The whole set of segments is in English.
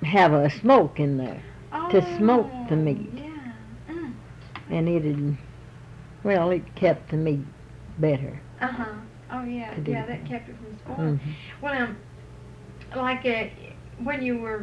have a smoke in there to smoke the meat. Yeah. Mm. And it kept the meat better. Uh-huh. Oh, yeah. To do Yeah, that that. kept it from spoiling. Mhm. Well, like when you were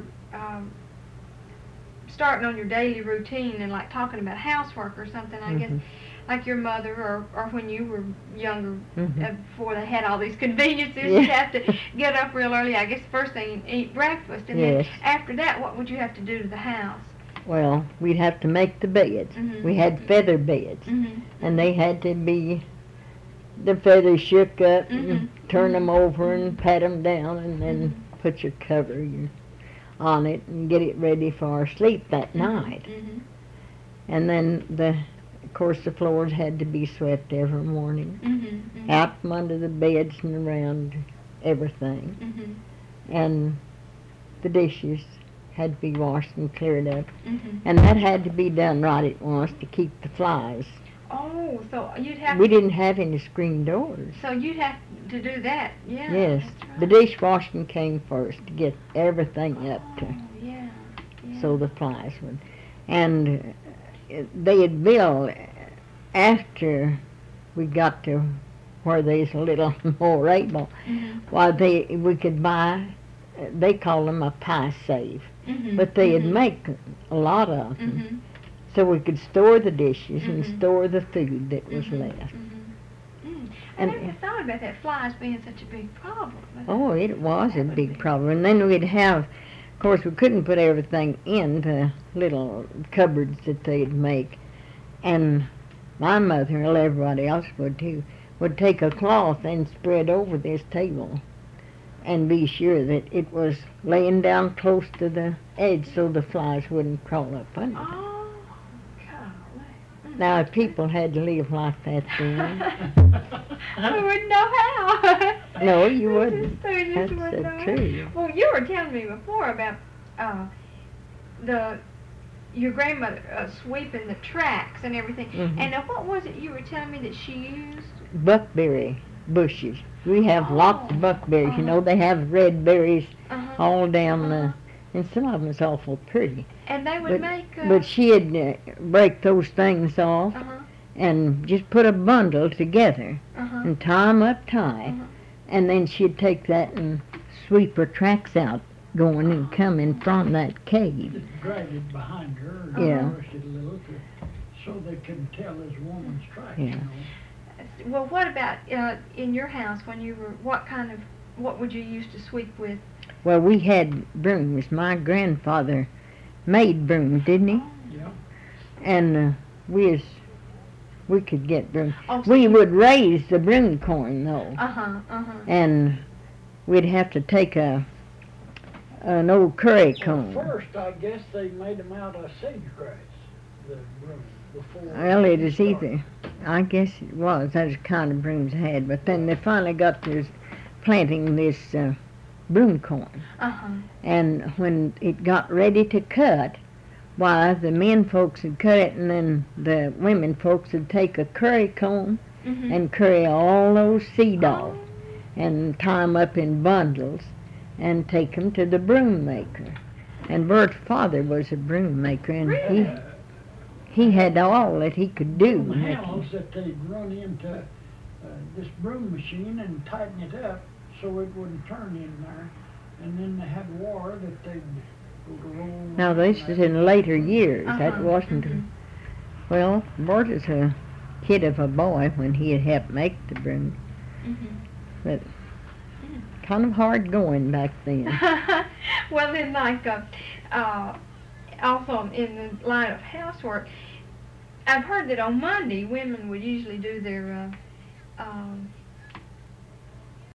starting on your daily routine and like talking about housework or something, I guess, Mhm. like your mother or when you were younger, Mhm. before they had all these conveniences, Yeah. you'd have to get up real early, I guess, first thing, and eat breakfast. And Yes. then after that, what would you have to do to the house? Well, we'd have to make the beds. Mhm. We had feather beds, Mm-hmm. and they had to be the feathers shook up Mhm. and turn them over and Mhm. pat them down, and then Mhm. put your cover on it and get it ready for sleep that night. Mm-hmm. And then of course, the floors had to be swept every morning, Mm-hmm. out from under the beds and around everything, Mm-hmm. and the dishes had to be washed and cleared up, Mm-hmm. and that had to be done right at once to keep the flies. Oh, so you'd have We didn't have any screen doors. So you'd have to do that, yeah. Yes, That's right. the dishwashing came first to get everything up to, yeah, yeah. so the flies would. And they'd build after we got to where they's a little more able. Mm-hmm. Why we could buy. They call them a pie save, Mm-hmm. but they'd Mm-hmm. make a lot of them, Mm-hmm. so we could store the dishes and Mhm. store the food that was Mhm. left. Mhm. I And- never thought about that flies being such a big problem. Oh, it was a That would big be- problem. And then we'd have, of course, we couldn't put everything in the little cupboards that they'd make. And my mother, and everybody else would too, would take a cloth and spread over this table and be sure that it was laying down close to the edge so the flies wouldn't crawl up under it. Oh, golly. Now, if people had to live like that then, We wouldn't know how. no, you We wouldn't. just wouldn't That's know so how. true. Well, you were telling me before about your grandmother sweeping the tracks and everything. Mhm. And what was it you were telling me that she used? Buckberry bushes. We have lots of buckberries. You know, they have red berries Uh-huh. all down Uh-huh. and some of them is awful pretty. And they would But, make. but she'd break those things off Uh-huh. and just put a bundle together Uh-huh. and tie 'em up tight. Uh-huh. And then she'd take that and sweep her tracks out going and coming from that cave. Just drag it behind her and Yeah. push it a little so they can tell there's a woman's tracks, Yeah. you know. Well, what about in your house when you were? What would you use to sweep with? Well, we had brooms. My grandfather made brooms, didn't he? Yeah. And we could get brooms. Oh, so We you- would raise the broom corn though, Uh-huh. and we'd have to take an old curry Well, comb. first, I guess they made them out of sagebrush, the broom, before. Well, it they is started. either. I guess it was. That's the kind of brooms I had. But then they finally got to planting this broom corn. Uh-huh. And when it got ready to cut, why, the men folks would cut it, and then the women folks would take a curry comb Mm-hmm. and curry all those seed Oh. off and tie 'em up in bundles and take 'em to the broom maker. And Bert's father was a broom maker, and Really? he had all that he could do. From the making- house that they'd run into this broom machine and tighten it up so it wouldn't turn in there. And then they had water that they'd go to roll. Now, this is in later years. That Uh-huh. wasn't. Mhm. Well, Bert is a kid of a boy when he had helped make the broom. Mhm. Kind of hard going back then. Well, then, like, also in the line of housework, I've heard that on Monday women would usually do their